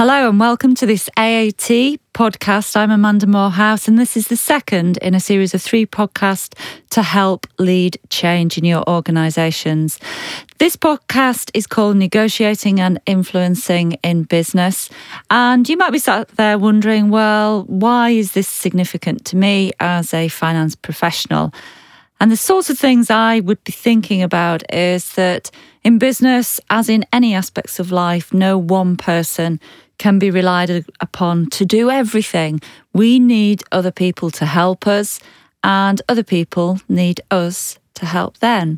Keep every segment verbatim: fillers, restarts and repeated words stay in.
Hello and welcome to this A A T podcast. I'm Amanda Morehouse and this is the second in a series of three podcasts to help lead change in your organisations. This podcast is called Negotiating and Influencing in Business. And you might be sat there wondering, well, why is this significant to me as a finance professional? And the sorts of things I would be thinking about is that in business, as in any aspects of life, no one person can be relied upon to do everything. We need other people to help us, and other people need us to help them.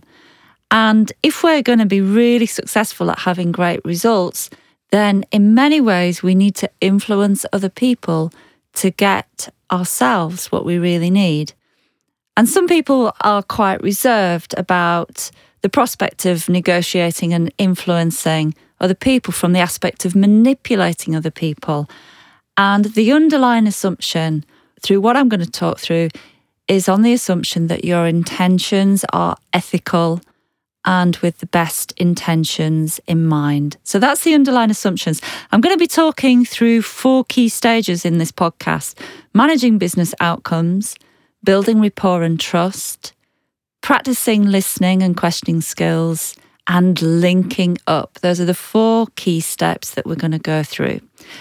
And if we're going to be really successful at having great results, then in many ways we need to influence other people to get ourselves what we really need. And some people are quite reserved about the prospect of negotiating and influencing other people from the aspect of manipulating other people. And the underlying assumption through what I'm going to talk through is on the assumption that your intentions are ethical and with the best intentions in mind. So that's the underlying assumptions. I'm going to be talking through four key stages in this podcast: managing business outcomes, building rapport and trust, practicing listening and questioning skills, and linking up. Those are the four key steps that we're going to go through.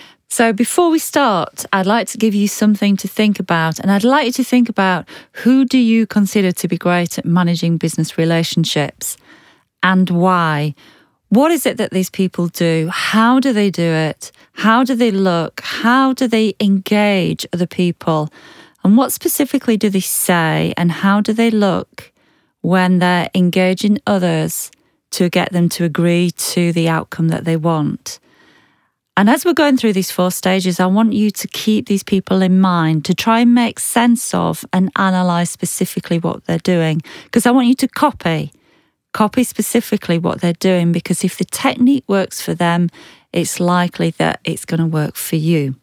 So before we start, I'd like to give you something to think about, and I'd like you to think about, who do you consider to be great at managing business relationships and why? What is it that these people do? How do they do it? How do they look? How do they engage other people? And what specifically do they say, and how do they look when they're engaging others to get them to agree to the outcome that they want? And as we're going through these four stages, I want you to keep these people in mind, to try and make sense of and analyse specifically what they're doing. Because I want you to copy, copy specifically what they're doing, because if the technique works for them, it's likely that it's going to work for you.